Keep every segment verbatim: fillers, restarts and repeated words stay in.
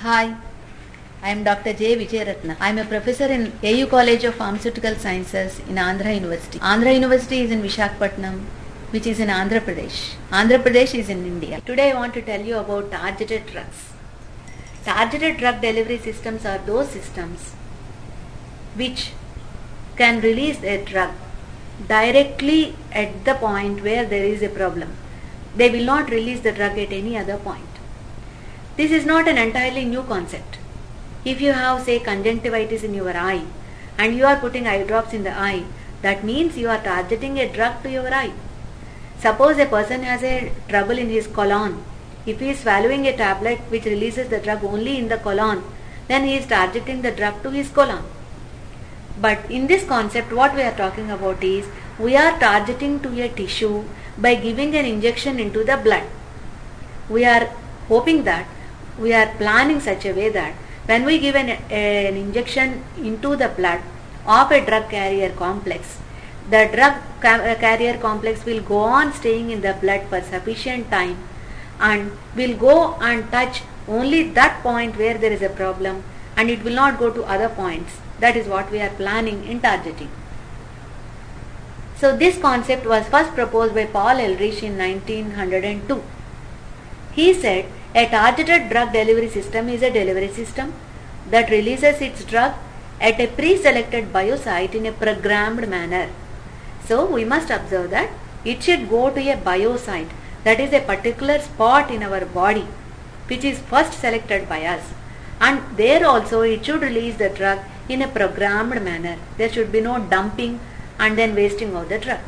Hi, I am Doctor J. Vijayaratna. I am a professor in A U College of Pharmaceutical Sciences in Andhra University. Andhra University is in Visakhapatnam, which is in Andhra Pradesh. Andhra Pradesh is in India. Today I want to tell you about targeted drugs. Targeted drug delivery systems are those systems which can release a drug directly at the point where there is a problem. They will not release the drug at any other point. This is not an entirely new concept. If you have, say, conjunctivitis in your eye and you are putting eye drops in the eye, that means you are targeting a drug to your eye. Suppose a person has a trouble in his colon. If he is swallowing a tablet which releases the drug only in the colon, then he is targeting the drug to his colon. But in this concept, what we are talking about is, we are targeting to a tissue by giving an injection into the blood. We are hoping that, we are planning such a way that when we give an, an injection into the blood of a drug carrier complex, the drug ca- carrier complex will go on staying in the blood for sufficient time and will go and touch only that point where there is a problem, and it will not go to other points. That is what we are planning in targeting. So this concept was first proposed by Paul Ehrlich in nineteen oh two. He said a targeted drug delivery system is a delivery system that releases its drug at a pre-selected biosite in a programmed manner. So we must observe that it should go to a biosite, that is a particular spot in our body which is first selected by us, and there also it should release the drug in a programmed manner. There should be no dumping and then wasting of the drug.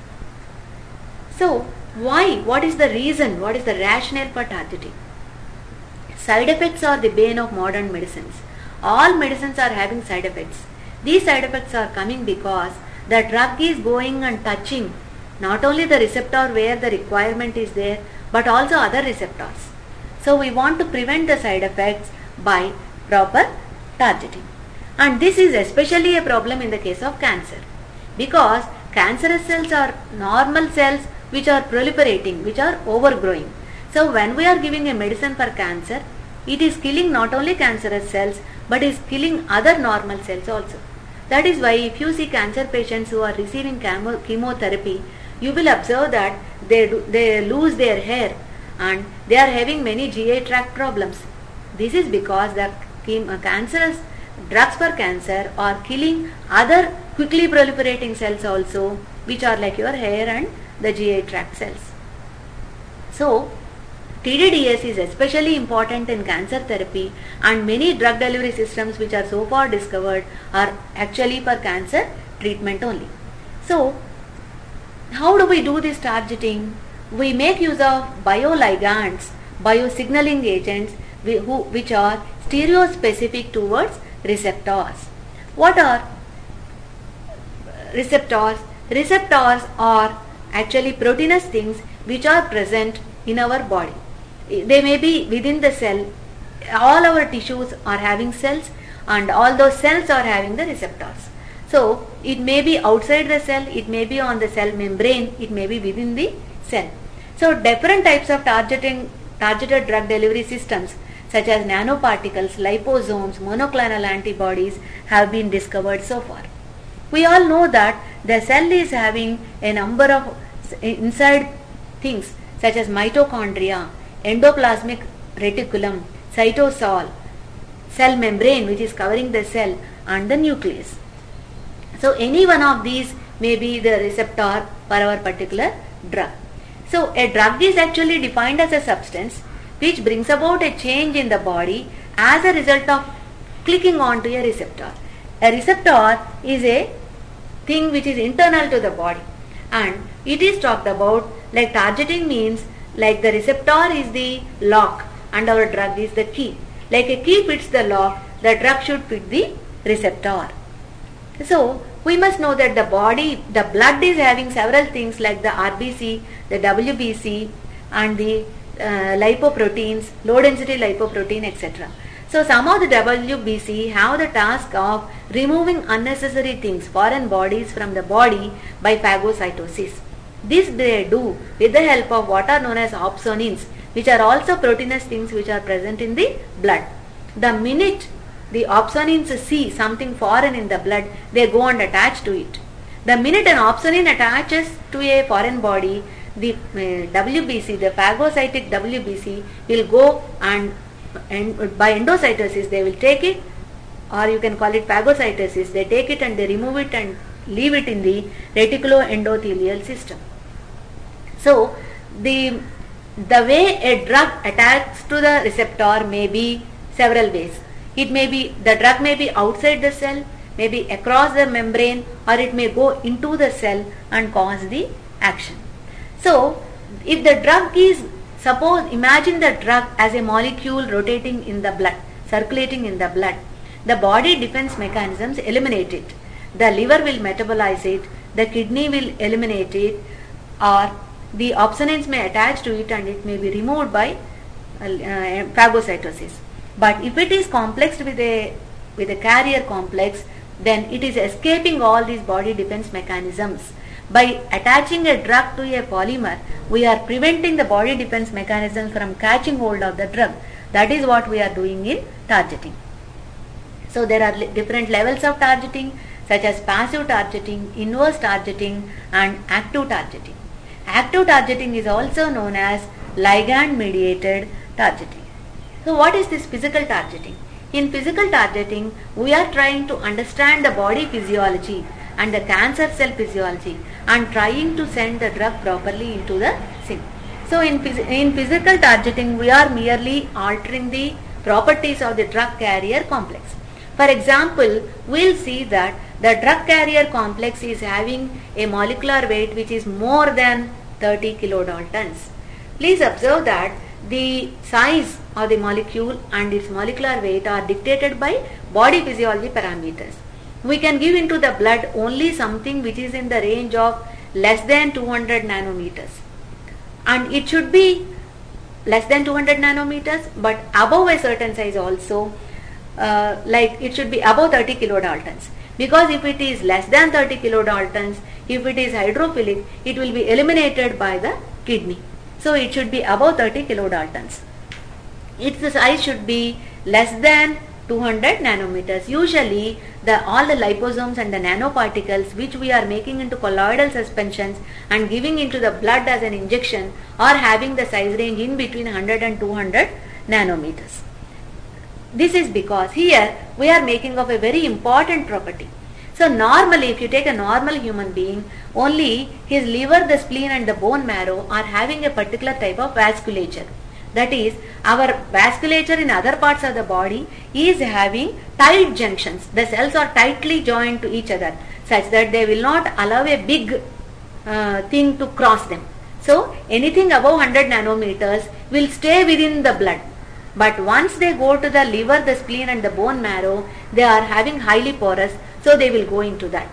So why? What is the reason? What is the rationale for targeting? Side effects are the bane of modern medicines. All medicines are having side effects. These side effects are coming because the drug is going and touching not only the receptor where the requirement is there, but also other receptors. So we want to prevent the side effects by proper targeting. And this is especially a problem in the case of cancer, because cancerous cells are normal cells which are proliferating, which are overgrowing. So when we are giving a medicine for cancer, it is killing not only cancerous cells but is killing other normal cells also. That is why if you see cancer patients who are receiving chemo- chemotherapy, you will observe that they, do, they lose their hair and they are having many G I tract problems. This is because the chem- cancerous drugs for cancer are killing other quickly proliferating cells also, which are like your hair and the G I tract cells. So T D D S is especially important in cancer therapy, and many drug delivery systems which are so far discovered are actually for cancer treatment only. So how do we do this targeting? We make use of bioligands, biosignaling agents who, which are stereospecific towards receptors. What are receptors? Receptors are actually proteinous things which are present in our body. They may be within the cell. All our tissues are having cells, and all those cells are having the receptors. So it may be outside the cell, it may be on the cell membrane, it may be within the cell. So different types of targeting, targeted drug delivery systems such as nanoparticles, liposomes, monoclonal antibodies have been discovered so far. We all know that the cell is having a number of inside things such as mitochondria, endoplasmic reticulum, cytosol, cell membrane which is covering the cell, and the nucleus. So any one of these may be the receptor for our particular drug. So a drug is actually defined as a substance which brings about a change in the body as a result of clicking onto a receptor. A receptor is a thing which is internal to the body, and it is talked about like targeting means like the receptor is the lock and our drug is the key. Like a key fits the lock, the drug should fit the receptor. So we must know that the body, the blood is having several things like the R B C, the W B C, and the uh, lipoproteins, low density lipoprotein, et cetera. So some of the W B C have the task of removing unnecessary things, foreign bodies from the body by phagocytosis. This they do with the help of what are known as opsonins, which are also proteinous things which are present in the blood. The minute the opsonins see something foreign in the blood, they go and attach to it. The minute an opsonin attaches to a foreign body, the uh, W B C, the phagocytic W B C will go and, and by endocytosis they will take it, or you can call it phagocytosis. They take it and they remove it and leave it in the reticuloendothelial system. So the the way a drug attacks to the receptor may be several ways. It may be, the drug may be outside the cell, maybe across the membrane, or it may go into the cell and cause the action. So if the drug is, suppose imagine the drug as a molecule rotating in the blood, circulating in the blood. The body defense mechanisms eliminate it. The liver will metabolize it, the kidney will eliminate it, or the opsonins may attach to it and it may be removed by uh, phagocytosis. But if it is complexed with a with a carrier complex, then it is escaping all these body defense mechanisms. By attaching a drug to a polymer, we are preventing the body defense mechanisms from catching hold of the drug. That is what we are doing in targeting. So there are li- different levels of targeting, such as passive targeting, inverse targeting, and active targeting. Active targeting is also known as ligand mediated targeting. So what is this physical targeting? In physical targeting, we are trying to understand the body physiology and the cancer cell physiology and trying to send the drug properly into the cell. So in, phys- in physical targeting, we are merely altering the properties of the drug carrier complex. For example, we'll see that the drug carrier complex is having a molecular weight which is more than thirty kilodaltons. Please observe that the size of the molecule and its molecular weight are dictated by body physiology parameters. We can give into the blood only something which is in the range of less than two hundred nanometers. And it should be less than two hundred nanometers, but above a certain size also, uh, like it should be above thirty kilodaltons. Because if it is less than thirty kilodaltons, if it is hydrophilic, it will be eliminated by the kidney. So it should be above thirty kilodaltons. Its size should be less than two hundred nanometers. Usually the all the liposomes and the nanoparticles which we are making into colloidal suspensions and giving into the blood as an injection are having the size range in between one hundred and two hundred nanometers. This is because here we are making of a very important property. So normally if you take a normal human being, only his liver, the spleen and the bone marrow are having a particular type of vasculature. That is, our vasculature in other parts of the body is having tight junctions. The cells are tightly joined to each other such that they will not allow a big uh, thing to cross them. So anything above one hundred nanometers will stay within the blood. But once they go to the liver, the spleen and the bone marrow, they are having highly porous, so they will go into that.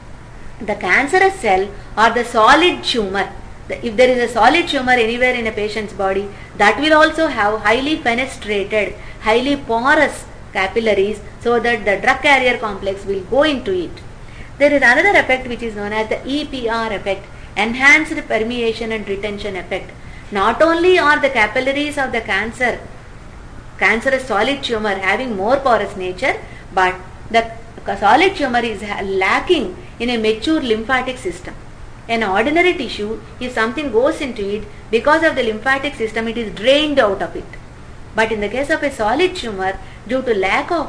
The cancerous cell or the solid tumor, if there is a solid tumor anywhere in a patient's body, that will also have highly fenestrated, highly porous capillaries, so that the drug carrier complex will go into it. There is another effect which is known as the E P R effect, enhanced permeation and retention effect. Not only are the capillaries of the cancer cancerous solid tumor having more porous nature, but the solid tumor is lacking in a mature lymphatic system. An ordinary tissue, if something goes into it, because of the lymphatic system, it is drained out of it. But in the case of a solid tumor, due to lack of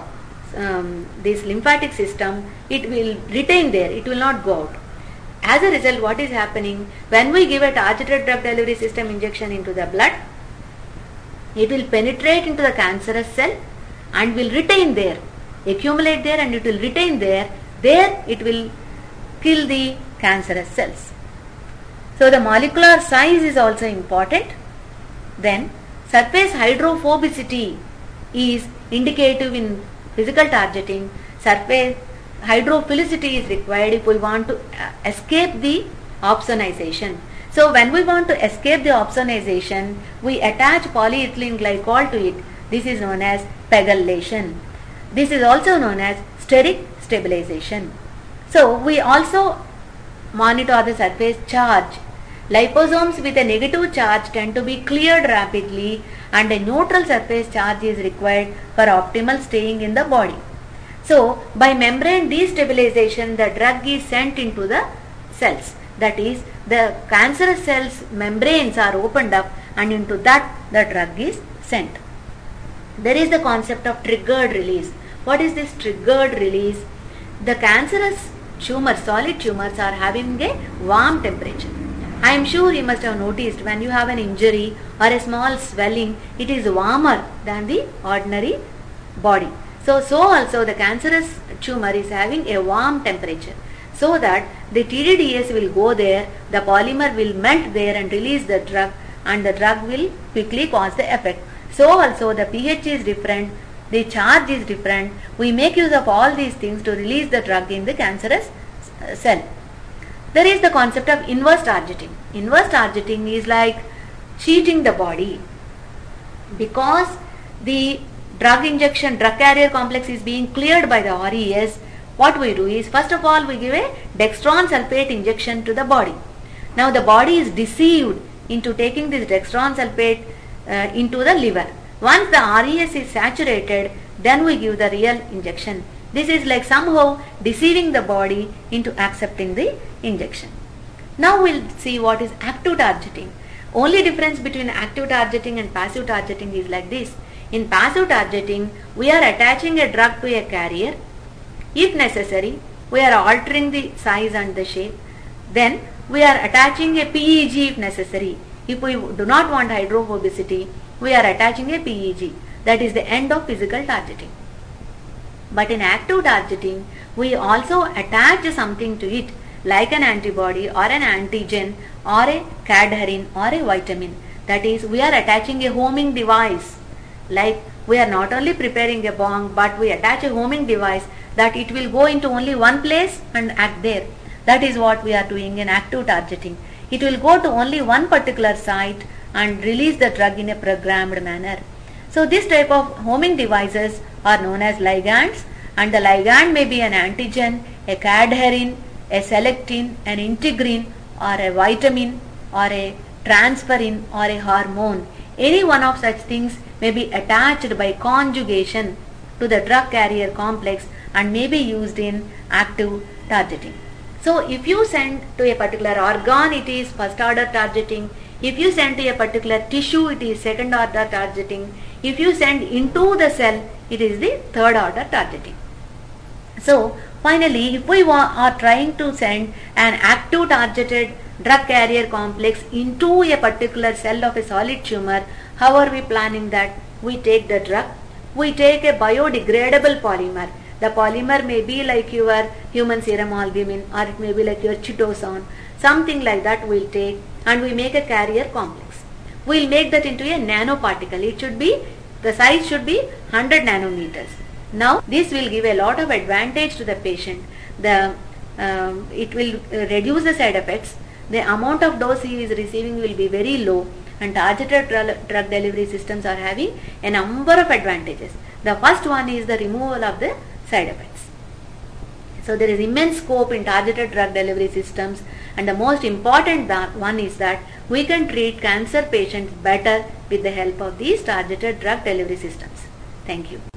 um, this lymphatic system, it will retain there, it will not go out. As a result, what is happening? When we give a targeted drug delivery system injection into the blood, it will penetrate into the cancerous cell and will retain there, accumulate there and it will retain there. There it will kill the cancerous cells. So the molecular size is also important. Then surface hydrophobicity is indicative in physical targeting. Surface hydrophilicity is required if we want to escape the opsonization. So when we want to escape the opsonization, we attach polyethylene glycol to it. This is known as pegylation. This is also known as steric stabilization. So we also monitor the surface charge. Liposomes with a negative charge tend to be cleared rapidly and a neutral surface charge is required for optimal staying in the body. So, by membrane destabilization, the drug is sent into the cells. That is, the cancerous cells membranes are opened up, and into that the drug is sent. There is the concept of triggered release. What is this triggered release? The cancerous tumors, solid tumors, are having a warm temperature. I am sure you must have noticed when you have an injury or a small swelling, it is warmer than the ordinary body. So, so also the cancerous tumor is having a warm temperature, so that the T D D S will go there, the polymer will melt there and release the drug, and the drug will quickly cause the effect. So also the pH is different, the charge is different. We make use of all these things to release the drug in the cancerous cell. There is the concept of inverse targeting. Inverse targeting is like cheating the body. Because the drug injection, drug carrier complex is being cleared by the R E S, what we do is, first of all, we give a dextran sulfate injection to the body. Now the body is deceived into taking this dextran sulfate uh, into the liver. Once the R E S is saturated, then we give the real injection. This is like somehow deceiving the body into accepting the injection. Now we will see what is active targeting. Only difference between active targeting and passive targeting is like this. In passive targeting, we are attaching a drug to a carrier. If necessary, we are altering the size and the shape. Then we are attaching a P E G if necessary. If we do not want hydrophobicity, we are attaching a P E G. That is the end of physical targeting. But in active targeting, we also attach something to it, like an antibody or an antigen or a cadherin or a vitamin. That is, we are attaching a homing device. Like, we are not only preparing a bong, but we attach a homing device that it will go into only one place and act there. That is what we are doing in active targeting. It will go to only one particular site and release the drug in a programmed manner. So this type of homing devices are known as ligands, and the ligand may be an antigen, a cadherin, a selectin, an integrin, or a vitamin, or a transferrin, or a hormone. Any one of such things may be attached by conjugation to the drug carrier complex and may be used in active targeting. So if you send to a particular organ, it is first order targeting. If you send to a particular tissue, it is second order targeting. If you send into the cell, it is the third order targeting. So finally, if we are trying to send an active targeted drug carrier complex into a particular cell of a solid tumor, how are we planning that? We take the drug, we take a biodegradable polymer. The polymer may be like your human serum albumin, or it may be like your chitosan, something like that we'll take, and we make a carrier complex. We'll make that into a nanoparticle. It should be, the size should be one hundred nanometers. Now this will give a lot of advantage to the patient. The um, it will reduce the side effects. The amount of dose he is receiving will be very low, and targeted drug delivery systems are having a number of advantages. The first one is the removal of the side effects. So there is immense scope in targeted drug delivery systems, and the most important one is that we can treat cancer patients better with the help of these targeted drug delivery systems. Thank you.